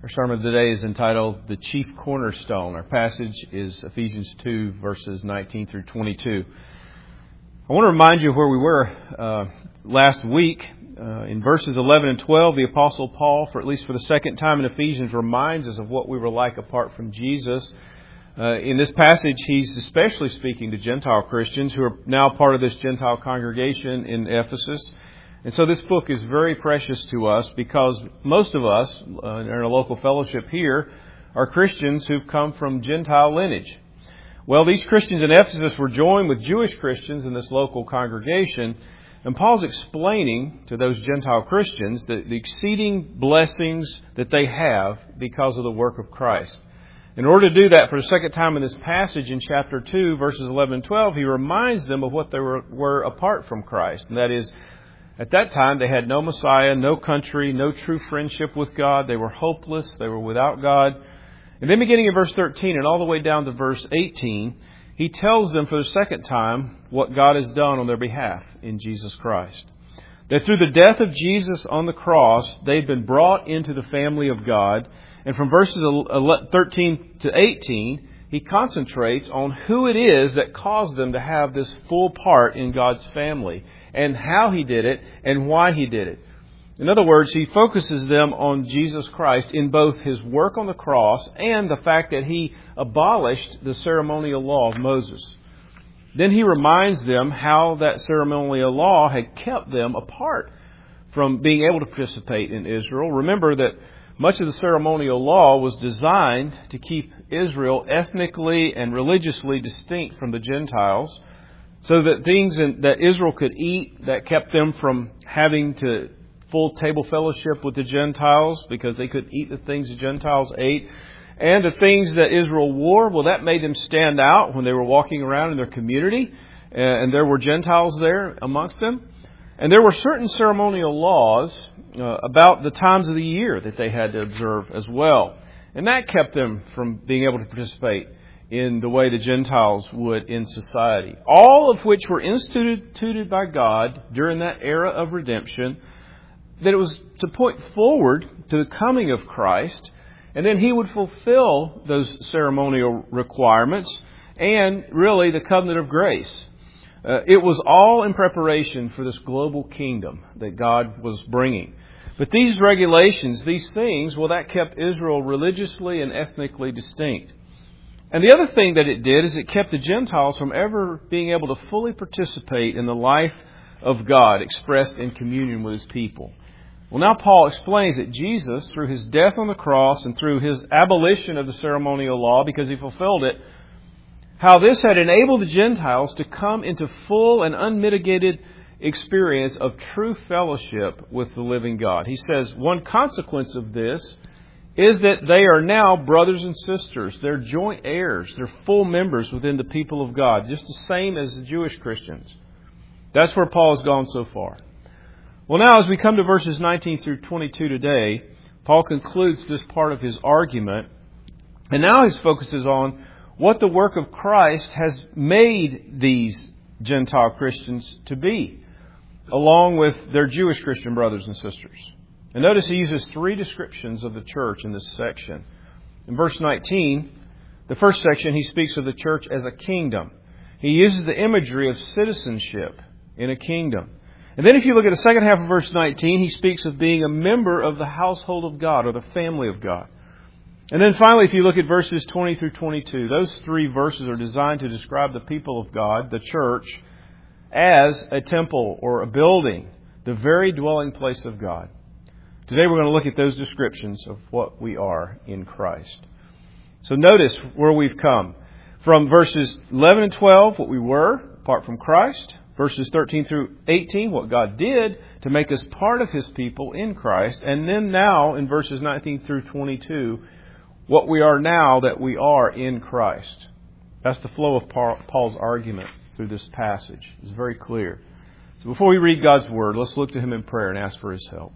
Our sermon today is entitled The Chief Cornerstone. Our passage is Ephesians 2, verses 19 through 22. I want to remind you where we were last week. In verses 11 and 12, the Apostle Paul, at least for the second time in Ephesians, reminds us of what we were like apart from Jesus. In this passage, he's especially speaking to Gentile Christians who are now part of this Gentile congregation in Ephesus. And so this book is very precious to us because most of us in our local fellowship here are Christians who've come from Gentile lineage. Well, these Christians in Ephesus were joined with Jewish Christians in this local congregation, and Paul's explaining to those Gentile Christians the exceeding blessings that they have because of the work of Christ. In order to do that for the second time in this passage in chapter 2, verses 11 and 12, he reminds them of what they were apart from Christ, and that is, at that time, they had no Messiah, no country, no true friendship with God. They were hopeless. They were without God. And then beginning in verse 13 and all the way down to verse 18, he tells them for the second time what God has done on their behalf in Jesus Christ. That through the death of Jesus on the cross, they've been brought into the family of God. And from verses 13 to 18, he concentrates on who it is that caused them to have this full part in God's family, and how He did it, and why He did it. In other words, he focuses them on Jesus Christ in both His work on the cross and the fact that He abolished the ceremonial law of Moses. Then he reminds them how that ceremonial law had kept them apart from being able to participate in Israel. Remember that much of the ceremonial law was designed to keep Israel ethnically and religiously distinct from the Gentiles, so that things that Israel could eat that kept them from having to full table fellowship with the Gentiles because they could eat the things the Gentiles ate. And the things that Israel wore, well, that made them stand out when they were walking around in their community. And there were Gentiles there amongst them. And there were certain ceremonial laws about the times of the year that they had to observe as well. And that kept them from being able to participate in the way the Gentiles would in society. All of which were instituted by God during that era of redemption, that it was to point forward to the coming of Christ, and then He would fulfill those ceremonial requirements and really the covenant of grace. It was all in preparation for this global kingdom that God was bringing. But these regulations, these things, well, that kept Israel religiously and ethnically distinct. And the other thing that it did is it kept the Gentiles from ever being able to fully participate in the life of God expressed in communion with His people. Well, now Paul explains that Jesus, through His death on the cross and through His abolition of the ceremonial law, because He fulfilled it, how this had enabled the Gentiles to come into full and unmitigated experience of true fellowship with the living God. He says one consequence of this is that they are now brothers and sisters. They're joint heirs. They're full members within the people of God, just the same as the Jewish Christians. That's where Paul has gone so far. Well, now as we come to verses 19 through 22 today, Paul concludes this part of his argument. And now his focus is on what the work of Christ has made these Gentile Christians to be, along with their Jewish Christian brothers and sisters. And notice he uses three descriptions of the church in this section. In verse 19, the first section, he speaks of the church as a kingdom. He uses the imagery of citizenship in a kingdom. And then if you look at the second half of verse 19, he speaks of being a member of the household of God or the family of God. And then finally, if you look at verses 20 through 22, those three verses are designed to describe the people of God, the church, as a temple or a building, the very dwelling place of God. Today we're going to look at those descriptions of what we are in Christ. So notice where we've come. From verses 11 and 12, what we were apart from Christ. Verses 13 through 18, what God did to make us part of His people in Christ. And then now in verses 19 through 22, what we are now that we are in Christ. That's the flow of Paul's argument through this passage. It's very clear. So before we read God's Word, let's look to Him in prayer and ask for His help.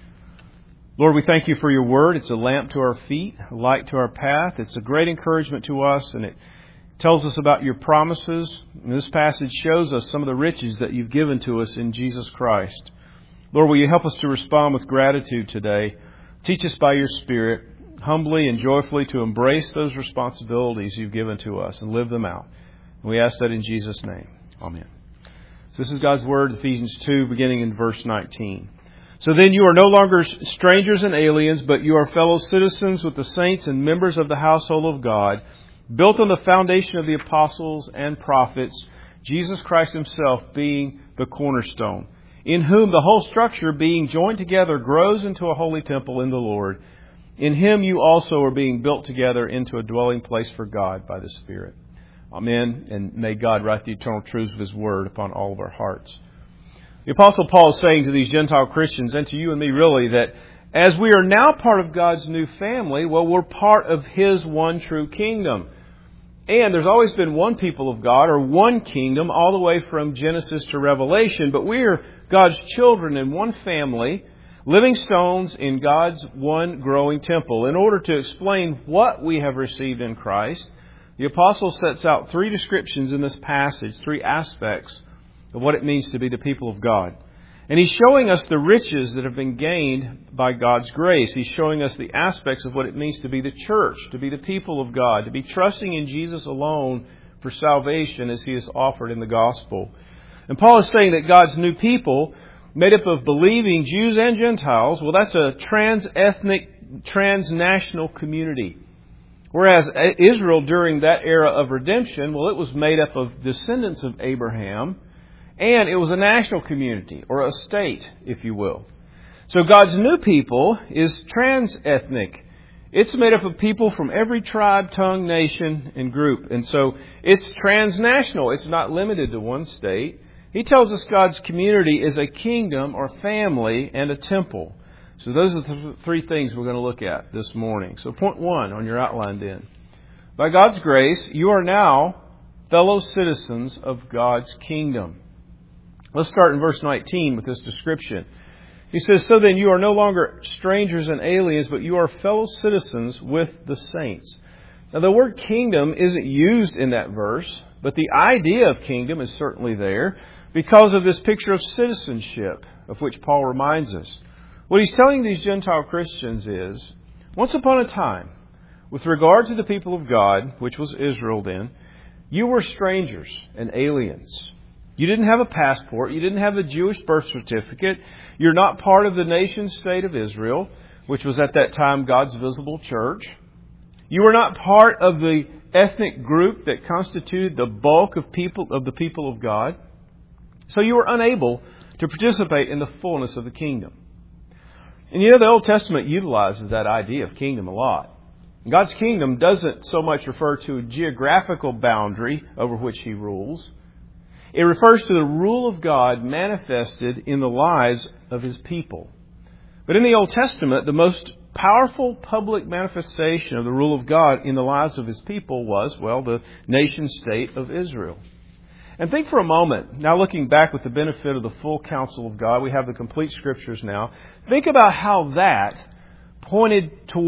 Lord, we thank You for Your Word. It's a lamp to our feet, a light to our path. It's a great encouragement to us, and it tells us about Your promises. And this passage shows us some of the riches that You've given to us in Jesus Christ. Lord, will You help us to respond with gratitude today? Teach us by Your Spirit. humbly and joyfully to embrace those responsibilities you've given to us and live them out. And we ask that in Jesus' name. Amen. So this is God's Word, Ephesians 2, beginning in verse 19. So then you are no longer strangers and aliens, but you are fellow citizens with the saints and members of the household of God, built on the foundation of the apostles and prophets, Jesus Christ Himself being the cornerstone, in whom the whole structure, being joined together, grows into a holy temple in the Lord. In Him you also are being built together into a dwelling place for God by the Spirit. Amen. And may God write the eternal truths of His Word upon all of our hearts. The Apostle Paul is saying to these Gentile Christians, and to you and me really, that as we are now part of God's new family, well, we're part of His one true kingdom. And there's always been one people of God, or one kingdom, all the way from Genesis to Revelation. But we are God's children in one family, living stones in God's one growing temple. In order to explain what we have received in Christ, the Apostle sets out three descriptions in this passage, three aspects of what it means to be the people of God. And he's showing us the riches that have been gained by God's grace. He's showing us the aspects of what it means to be the church, to be the people of God, to be trusting in Jesus alone for salvation as He is offered in the gospel. And Paul is saying that God's new people, made up of believing Jews and Gentiles, well, that's a trans-ethnic, transnational community. Whereas Israel during that era of redemption, well, it was made up of descendants of Abraham, and it was a national community, or a state, if you will. So God's new people is trans-ethnic. It's made up of people from every tribe, tongue, nation, and group. And so it's transnational. It's not limited to one state. He tells us God's community is a kingdom or family and a temple. So those are the three things we're going to look at this morning. So point one on your outline then. By God's grace, you are now fellow citizens of God's kingdom. Let's start in verse 19 with this description. He says, so then you are no longer strangers and aliens, but you are fellow citizens with the saints. Now the word kingdom isn't used in that verse, but the idea of kingdom is certainly there because of this picture of citizenship of which Paul reminds us. What he's telling these Gentile Christians is, once upon a time, with regard to the people of God, which was Israel then, you were strangers and aliens. You didn't have a passport. You didn't have a Jewish birth certificate. You're not part of the nation state of Israel, which was at that time God's visible church. You were not part of the ethnic group that constituted the bulk of the people of God. So you were unable to participate in the fullness of the kingdom. And the Old Testament utilizes that idea of kingdom a lot. God's kingdom doesn't so much refer to a geographical boundary over which He rules. It refers to the rule of God manifested in the lives of His people. But in the Old Testament, the most powerful public manifestation of the rule of God in the lives of His people was, well, the nation state of Israel. And think for a moment, now looking back with the benefit of the full counsel of God, we have the complete Scriptures now. Think about how that pointed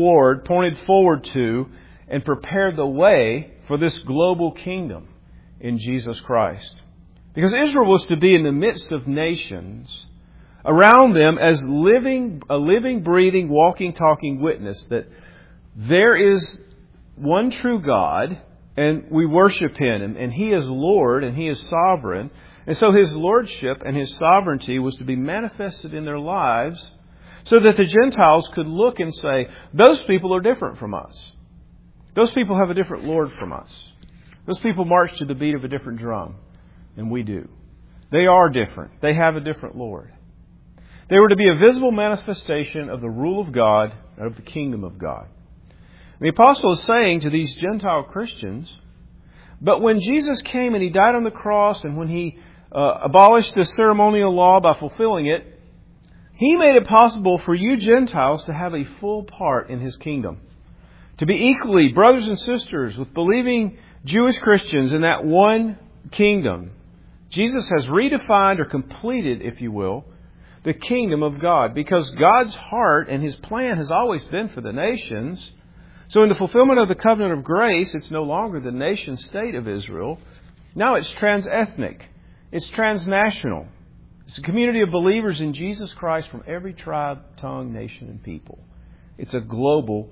forward to, and prepared the way for this global kingdom in Jesus Christ. Because Israel was to be in the midst of nations around them as a living, breathing, walking, talking witness that there is one true God and we worship Him and He is Lord and He is sovereign. And so His lordship and His sovereignty was to be manifested in their lives so that the Gentiles could look and say, those people are different from us. Those people have a different Lord from us. Those people march to the beat of a different drum. And we do. They are different. They have a different Lord. They were to be a visible manifestation of the rule of God and of the kingdom of God. And the apostle is saying to these Gentile Christians, but when Jesus came and He died on the cross and when He abolished the ceremonial law by fulfilling it, He made it possible for you Gentiles to have a full part in His kingdom. To be equally brothers and sisters with believing Jewish Christians in that one kingdom. Jesus has redefined or completed, if you will, the kingdom of God. Because God's heart and His plan has always been for the nations. So in the fulfillment of the covenant of grace, it's no longer the nation state of Israel. Now it's trans-ethnic. It's transnational. It's a community of believers in Jesus Christ from every tribe, tongue, nation, and people. It's a global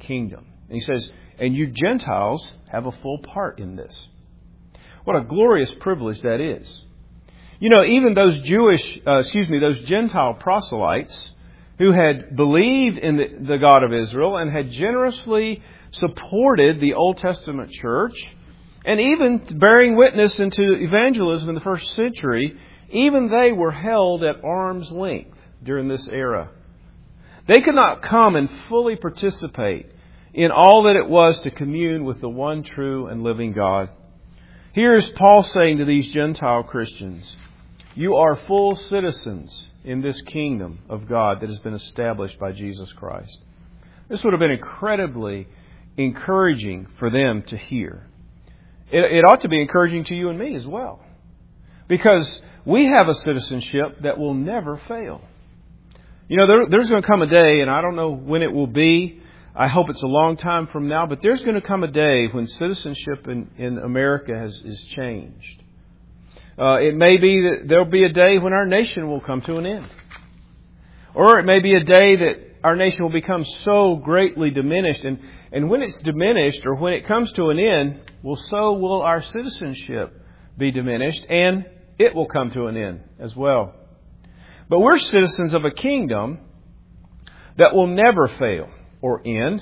kingdom. And he says, and you Gentiles have a full part in this. What a glorious privilege that is. You know, even those those Gentile proselytes who had believed in the God of Israel and had generously supported the Old Testament church, and even bearing witness into evangelism in the first century, even they were held at arm's length during this era. They could not come and fully participate in all that it was to commune with the one true and living God. Here is Paul saying to these Gentile Christians, you are full citizens in this kingdom of God that has been established by Jesus Christ. This would have been incredibly encouraging for them to hear. It ought to be encouraging to you and me as well. Because we have a citizenship that will never fail. You know, there's going to come a day, and I don't know when it will be. I hope it's a long time from now, but there's going to come a day when citizenship in America is changed. It may be that there'll be a day when our nation will come to an end. Or it may be a day that our nation will become so greatly diminished. And when it's diminished, or when it comes to an end, well, so will our citizenship be diminished, and it will come to an end as well. But we're citizens of a kingdom that will never fail or end.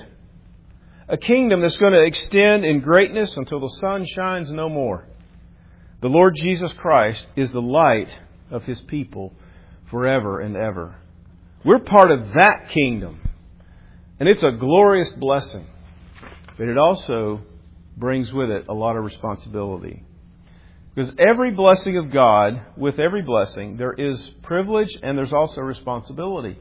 A kingdom that's going to extend in greatness until the sun shines no more. The Lord Jesus Christ is the light of His people forever and ever. We're part of that kingdom. And it's a glorious blessing. But it also brings with it a lot of responsibility. Because every blessing of God, with every blessing, there is privilege and there's also responsibility.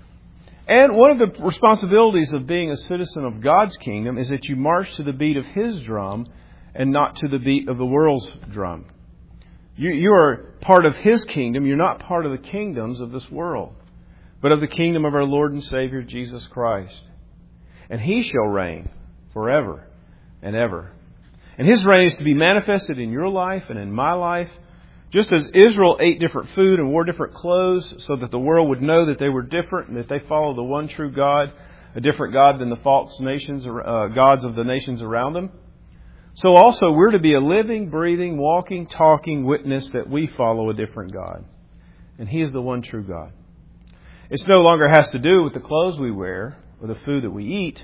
And one of the responsibilities of being a citizen of God's kingdom is that you march to the beat of His drum and not to the beat of the world's drum. You are part of His kingdom. You're not part of the kingdoms of this world, but of the kingdom of our Lord and Savior, Jesus Christ. And He shall reign forever and ever. And His reign is to be manifested in your life and in my life, just as Israel ate different food and wore different clothes so that the world would know that they were different and that they follow the one true God, a different God than the false nations, gods of the nations around them. So also we're to be a living, breathing, walking, talking witness that we follow a different God. And He is the one true God. It no longer has to do with the clothes we wear or the food that we eat.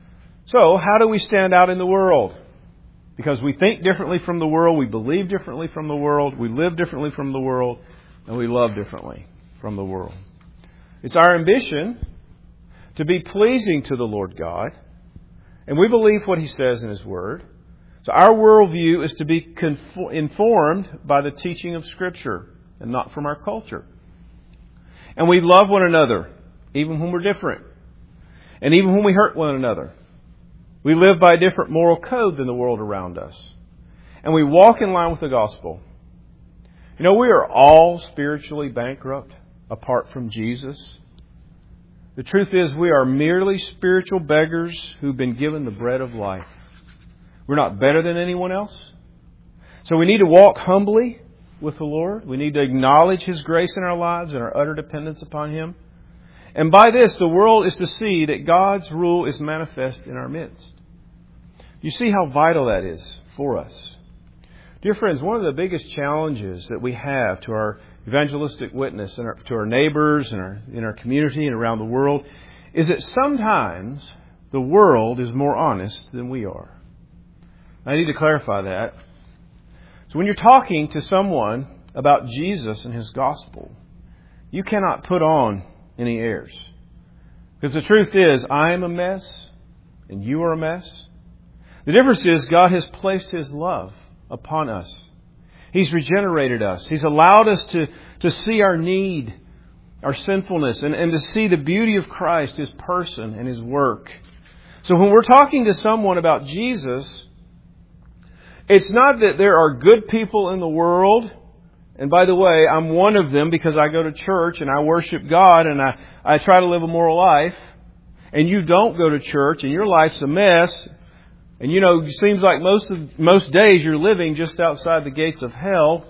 So how do we stand out in the world? Because we think differently from the world, we believe differently from the world, we live differently from the world, and we love differently from the world. It's our ambition to be pleasing to the Lord God, and we believe what He says in His Word. So our worldview is to be informed by the teaching of Scripture and not from our culture. And we love one another, even when we're different, and even when we hurt one another. We live by a different moral code than the world around us. And we walk in line with the gospel. You know, we are all spiritually bankrupt apart from Jesus. The truth is, we are merely spiritual beggars who've been given the bread of life. We're not better than anyone else. So we need to walk humbly with the Lord. We need to acknowledge His grace in our lives and our utter dependence upon Him. And by this, the world is to see that God's rule is manifest in our midst. You see how vital that is for us. Dear friends, one of the biggest challenges that we have to our evangelistic witness and to our neighbors and in our community and around the world is that sometimes the world is more honest than we are. I need to clarify that. So when you're talking to someone about Jesus and His gospel, you cannot put on any airs. Because the truth is, I am a mess and you are a mess. The difference is God has placed His love upon us. He's regenerated us. He's allowed us to see our need, our sinfulness, and to see the beauty of Christ, His person and His work. So when we're talking to someone about Jesus, it's not that there are good people in the world. And by the way, I'm one of them because I go to church and I worship God and I try to live a moral life. And you don't go to church and your life's a mess. And you know, it seems like most days you're living just outside the gates of hell.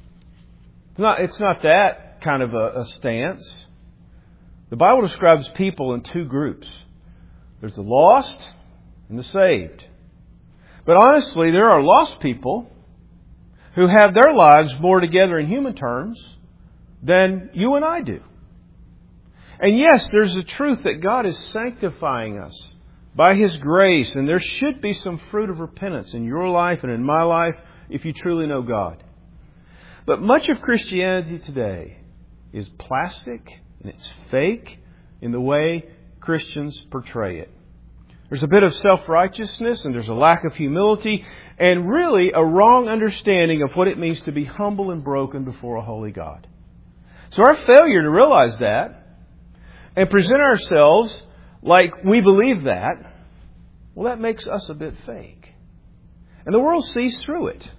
It's not that kind of a stance. The Bible describes people in two groups. There's the lost and the saved. But honestly, there are lost people who have their lives more together in human terms than you and I do. And yes, there's a truth that God is sanctifying us by His grace, and there should be some fruit of repentance in your life and in my life if you truly know God. But much of Christianity today is plastic and it's fake in the way Christians portray it. There's a bit of self-righteousness and there's a lack of humility and really a wrong understanding of what it means to be humble and broken before a holy God. So our failure to realize that and present ourselves like we believe that, well, that makes us a bit fake. And the world sees through it.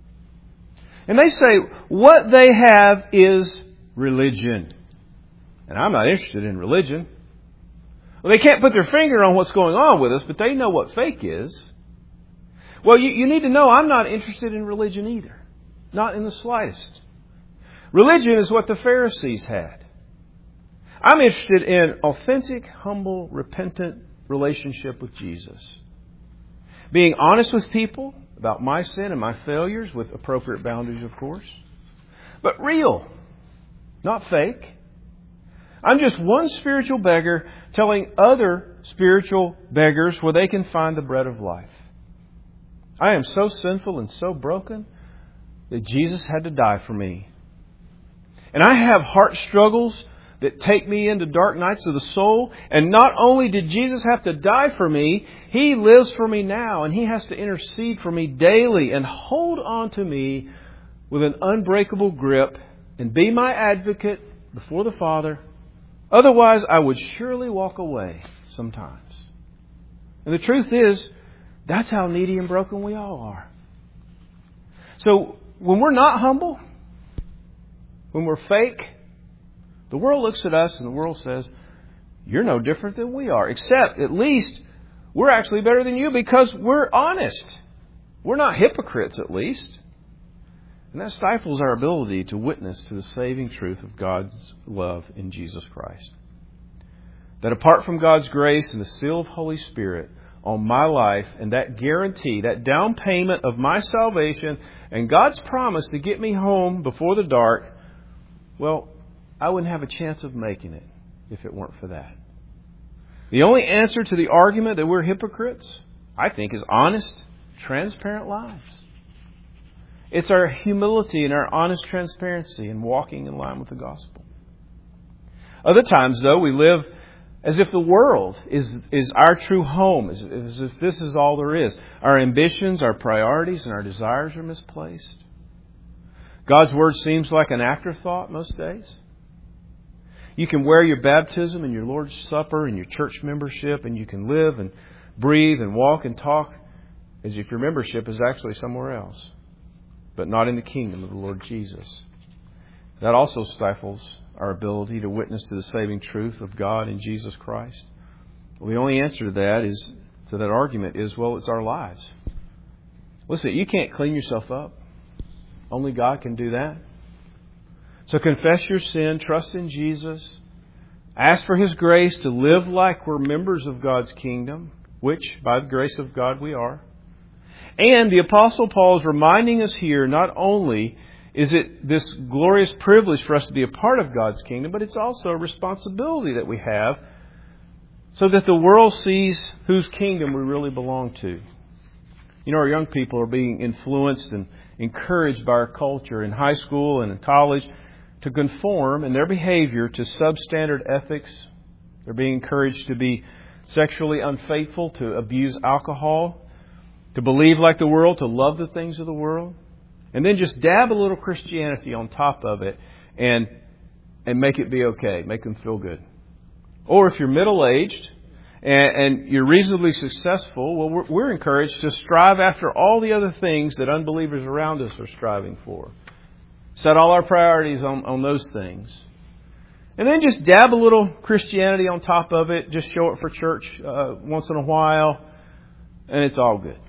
And they say what they have is religion. And I'm not interested in religion. Well, they can't put their finger on what's going on with us, but they know what fake is. Well, you need to know I'm not interested in religion either. Not in the slightest. Religion is what the Pharisees had. I'm interested in authentic, humble, repentant relationship with Jesus. Being honest with people about my sin and my failures with appropriate boundaries, of course. But real, not fake. I'm just one spiritual beggar telling other spiritual beggars where they can find the bread of life. I am so sinful and so broken that Jesus had to die for me. And I have heart struggles that take me into dark nights of the soul. And not only did Jesus have to die for me, He lives for me now. And He has to intercede for me daily and hold on to me with an unbreakable grip and be my advocate before the Father. Otherwise, I would surely walk away sometimes. And the truth is, that's how needy and broken we all are. So when we're not humble, when we're fake, the world looks at us and the world says, you're no different than we are. Except, at least, we're actually better than you because we're honest. We're not hypocrites, at least. And that stifles our ability to witness to the saving truth of God's love in Jesus Christ. That apart from God's grace and the seal of Holy Spirit on my life and that guarantee, that down payment of my salvation and God's promise to get me home before the dark, well, I wouldn't have a chance of making it if it weren't for that. The only answer to the argument that we're hypocrites, I think, is honest, transparent lives. It's our humility and our honest transparency in walking in line with the gospel. Other times, though, we live as if the world is our true home, as if this is all there is. Our ambitions, our priorities, and our desires are misplaced. God's Word seems like an afterthought most days. You can wear your baptism and your Lord's Supper and your church membership, and you can live and breathe and walk and talk as if your membership is actually somewhere else, but not in the kingdom of the Lord Jesus. That also stifles our ability to witness to the saving truth of God in Jesus Christ. Well, the only answer to that argument is, well, it's our lives. Listen, you can't clean yourself up. Only God can do that. So confess your sin, trust in Jesus, ask for His grace to live like we're members of God's kingdom, which by the grace of God we are. And the Apostle Paul is reminding us here, not only is it this glorious privilege for us to be a part of God's kingdom, but it's also a responsibility that we have so that the world sees whose kingdom we really belong to. You know, our young people are being influenced and encouraged by our culture in high school and in college to conform in their behavior to substandard ethics. They're being encouraged to be sexually unfaithful, to abuse alcohol, to believe like the world, to love the things of the world, and then just dab a little Christianity on top of it and make it be okay, make them feel good. Or if you're middle-aged and you're reasonably successful, well, we're encouraged to strive after all the other things that unbelievers around us are striving for. Set all our priorities on those things. And then just dab a little Christianity on top of it. Just show it for church once in a while. And it's all good.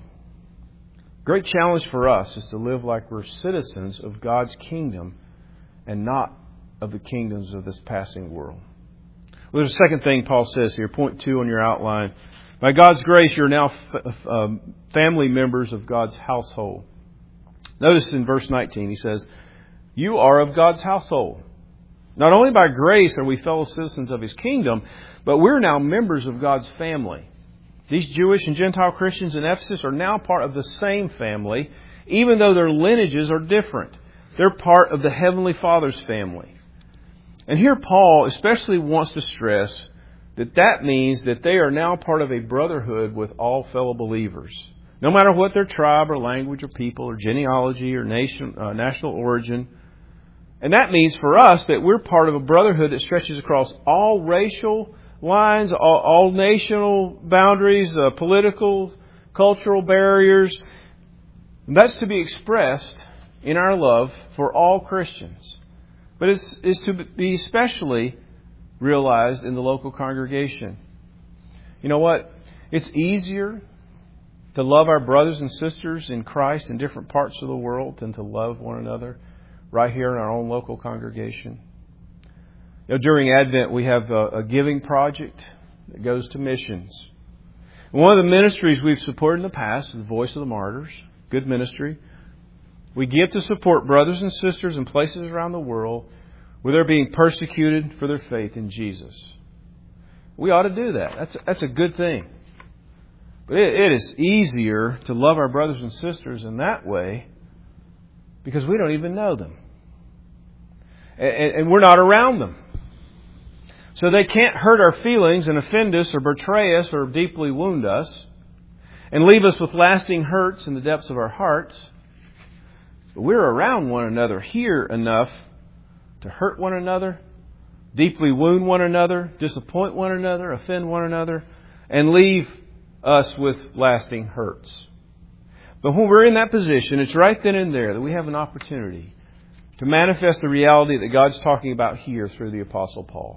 Great challenge for us is to live like we're citizens of God's kingdom and not of the kingdoms of this passing world. Well, there's a second thing Paul says here. Point 2 on your outline. By God's grace, you're now family members of God's household. Notice in verse 19, he says, you are of God's household. Not only by grace are we fellow citizens of His kingdom, but we're now members of God's family. These Jewish and Gentile Christians in Ephesus are now part of the same family, even though their lineages are different. They're part of the Heavenly Father's family. And here Paul especially wants to stress that means that they are now part of a brotherhood with all fellow believers. No matter what their tribe or language or people or genealogy or national origin. And that means for us that we're part of a brotherhood that stretches across all racial lines, all national boundaries, political, cultural barriers. And that's to be expressed in our love for all Christians. But it's to be especially realized in the local congregation. You know what? It's easier to love our brothers and sisters in Christ in different parts of the world than to love one another right here in our own local congregation. You know, during Advent, we have a giving project that goes to missions. And one of the ministries we've supported in the past is the Voice of the Martyrs, good ministry. We give to support brothers and sisters in places around the world where they're being persecuted for their faith in Jesus. We ought to do that. That's a good thing. But it is easier to love our brothers and sisters in that way because we don't even know them. And we're not around them. So they can't hurt our feelings and offend us or betray us or deeply wound us and leave us with lasting hurts in the depths of our hearts. But we're around one another here enough to hurt one another, deeply wound one another, disappoint one another, offend one another, and leave us with lasting hurts. But when we're in that position, it's right then and there that we have an opportunity to manifest the reality that God's talking about here through the Apostle Paul.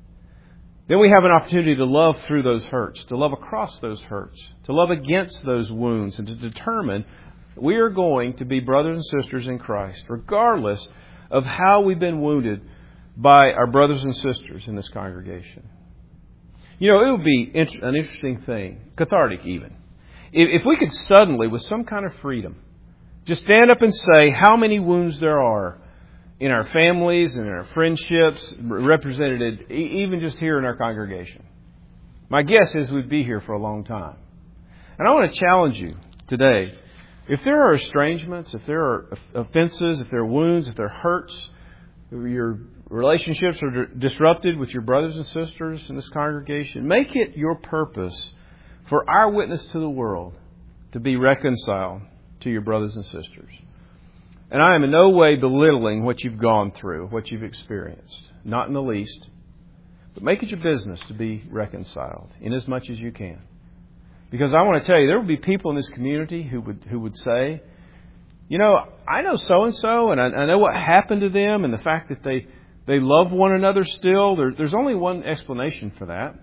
Then we have an opportunity to love through those hurts, to love across those hurts, to love against those wounds, and to determine that we are going to be brothers and sisters in Christ, regardless of how we've been wounded by our brothers and sisters in this congregation. You know, it would be an interesting thing, cathartic even, if we could suddenly, with some kind of freedom, just stand up and say how many wounds there are in our families and in our friendships, represented even just here in our congregation. My guess is we'd be here for a long time. And I want to challenge you today. If there are estrangements, if there are offenses, if there are wounds, if there are hurts, if your relationships are disrupted with your brothers and sisters in this congregation, make it your purpose for our witness to the world to be reconciled to your brothers and sisters. And I am in no way belittling what you've gone through, what you've experienced. Not in the least. But make it your business to be reconciled in as much as you can. Because I want to tell you, there will be people in this community who would say, you know, I know so-and-so, and I know what happened to them, and the fact that they love one another still. There's only one explanation for that.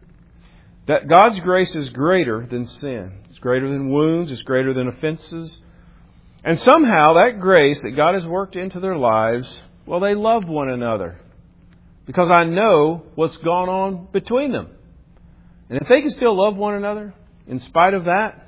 That God's grace is greater than sin. It's greater than wounds. It's greater than offenses. And somehow that grace that God has worked into their lives, well, they love one another. Because I know what's gone on between them. And if they can still love one another, in spite of that,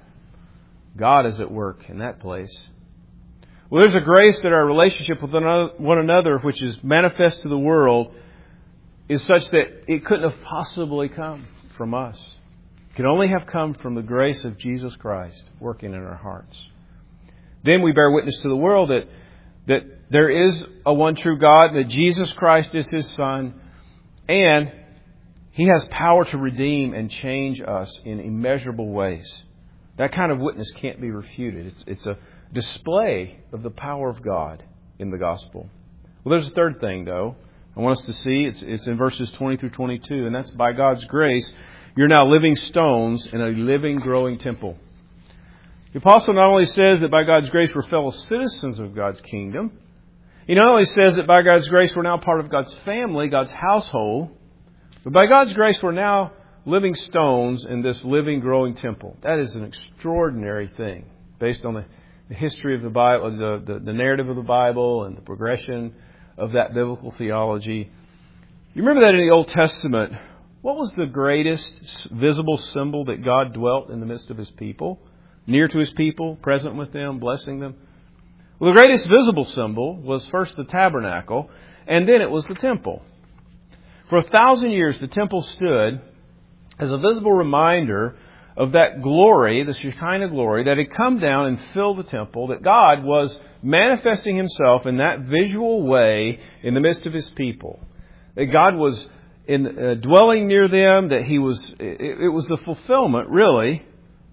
God is at work in that place. Well, there's a grace that our relationship with one another, which is manifest to the world, is such that it couldn't have possibly come from us. It can only have come from the grace of Jesus Christ working in our hearts. Then we bear witness to the world that there is a one true God, that Jesus Christ is His Son, and He has power to redeem and change us in immeasurable ways. That kind of witness can't be refuted. It's a display of the power of God in the gospel. Well, there's a third thing, though, I want us to see. It's in verses 20 through 22, and that's by God's grace, you're now living stones in a living, growing temple. The apostle not only says that by God's grace we're fellow citizens of God's kingdom, he not only says that by God's grace we're now part of God's family, God's household, but by God's grace we're now living stones in this living, growing temple. That is an extraordinary thing based on the history of the Bible, the narrative of the Bible and the progression of that biblical theology. You remember that in the Old Testament, What was the greatest visible symbol that God dwelt in the midst of His people? Near to His people, present with them, blessing them? Well, the greatest visible symbol was first the tabernacle, and then it was the temple. For 1,000 years, the temple stood as a visible reminder of that glory, the Shekinah glory, that had come down and filled the temple, that God was manifesting Himself in that visual way in the midst of His people. That God was dwelling near them, that it was the fulfillment, really,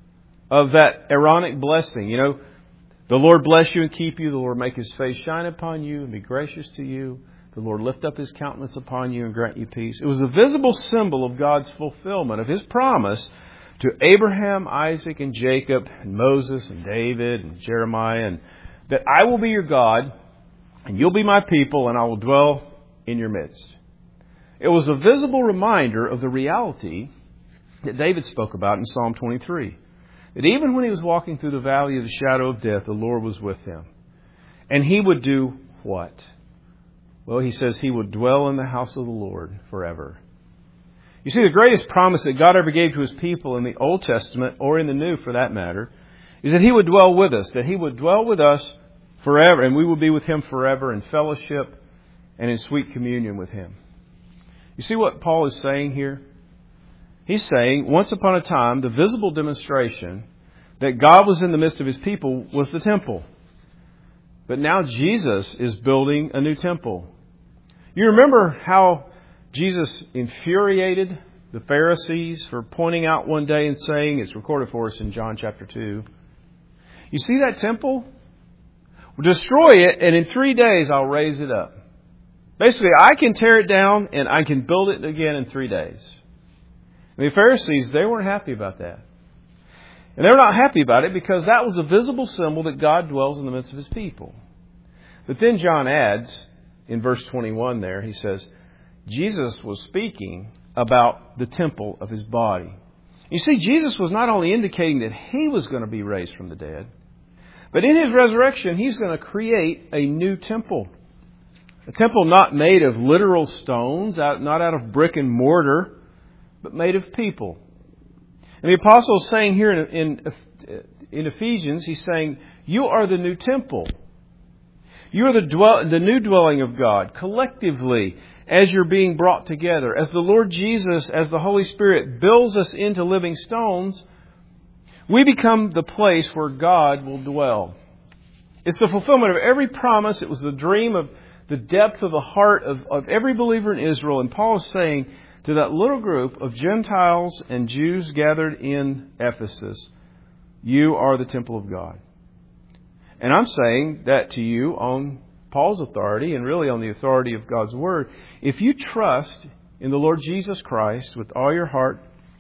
of that Aaronic blessing. You know, the Lord bless you and keep you. The Lord make His face shine upon you and be gracious to you. The Lord lift up His countenance upon you and grant you peace. It was a visible symbol of God's fulfillment of His promise to Abraham, Isaac, and Jacob, and Moses, and David, and Jeremiah, and that I will be your God, and you'll be my people, and I will dwell in your midst. It was a visible reminder of the reality that David spoke about in Psalm 23. That even when he was walking through the valley of the shadow of death, the Lord was with him. And he would do what? Well, he says he would dwell in the house of the Lord forever. You see, the greatest promise that God ever gave to His people in the Old Testament, or in the New for that matter, is that He would dwell with us. That He would dwell with us forever, and we would be with Him forever in fellowship and in sweet communion with Him. You see what Paul is saying here? He's saying, once upon a time, the visible demonstration that God was in the midst of His people was the temple. But now Jesus is building a new temple. You remember how Jesus infuriated the Pharisees for pointing out one day and saying, it's recorded for us in John chapter 2, you see that temple? Well, destroy it, and in 3 days I'll raise it up. Basically, I can tear it down and I can build it again in 3 days. And the Pharisees, they weren't happy about that. And they were not happy about it because that was a visible symbol that God dwells in the midst of His people. But then John adds, in verse 21 there, he says, Jesus was speaking about the temple of His body. You see, Jesus was not only indicating that He was going to be raised from the dead, but in His resurrection, He's going to create a new temple. A temple not made of literal stones, not out of brick and mortar, but made of people. And the apostle is saying here in Ephesians, he's saying, you are the new temple. You are the new dwelling of God, collectively, as you're being brought together. As the Lord Jesus, as the Holy Spirit builds us into living stones, we become the place where God will dwell. It's the fulfillment of every promise. It was the dream of the depth of the heart of every believer in Israel. And Paul is saying to that little group of Gentiles and Jews gathered in Ephesus, you are the temple of God. And I'm saying that to you on Paul's authority and really on the authority of God's Word. If you trust in the Lord Jesus Christ with all your heart,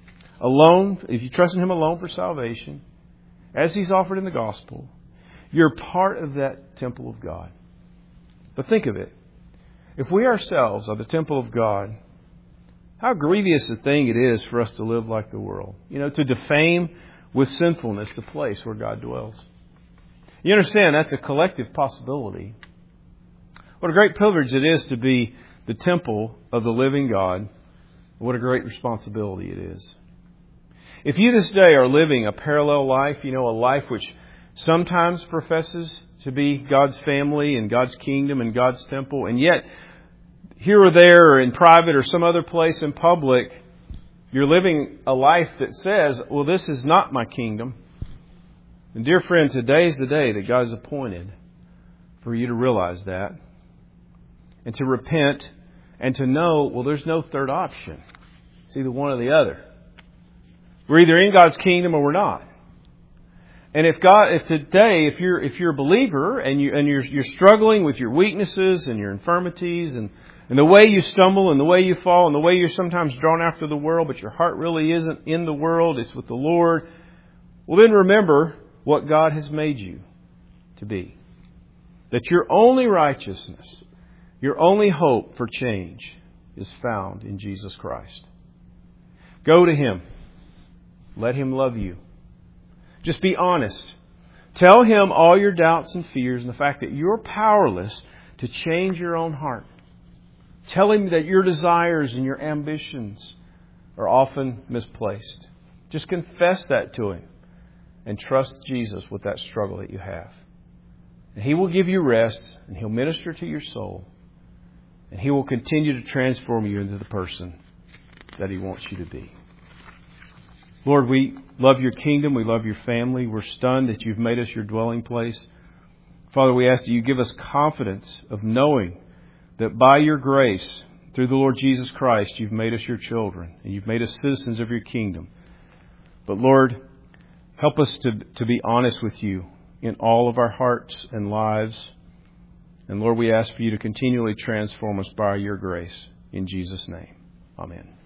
alone, if you trust in Him alone for salvation, as He's offered in the gospel, you're part of that temple of God. But think of it. If we ourselves are the temple of God, how grievous a thing it is for us to live like the world. You know, to defame with sinfulness the place where God dwells. You understand, that's a collective possibility. What a great privilege it is to be the temple of the living God. What a great responsibility it is. If you this day are living a parallel life, you know, a life which sometimes professes to be God's family and God's kingdom and God's temple, and yet here or there or in private or some other place in public, you're living a life that says, well, this is not my kingdom. And dear friend, today is the day that God has appointed for you to realize that and to repent and to know, well, there's no third option. It's either one or the other. We're either in God's kingdom or we're not. And if you're a believer and you're struggling with your weaknesses and your infirmities and the way you stumble and the way you fall and the way you're sometimes drawn after the world, but your heart really isn't in the world, it's with the Lord, well then remember what God has made you to be. That your only righteousness, your only hope for change is found in Jesus Christ. Go to Him. Let Him love you. Just be honest. Tell Him all your doubts and fears and the fact that you're powerless to change your own heart. Tell Him that your desires and your ambitions are often misplaced. Just confess that to Him and trust Jesus with that struggle that you have. And He will give you rest, and He'll minister to your soul, and He will continue to transform you into the person that He wants you to be. Lord, we love your kingdom. We love your family. We're stunned that you've made us your dwelling place. Father, we ask that you give us confidence of knowing that by your grace, through the Lord Jesus Christ, you've made us your children, and you've made us citizens of your kingdom. But Lord, help us to be honest with you in all of our hearts and lives. And Lord, we ask for you to continually transform us by your grace. In Jesus' name, amen.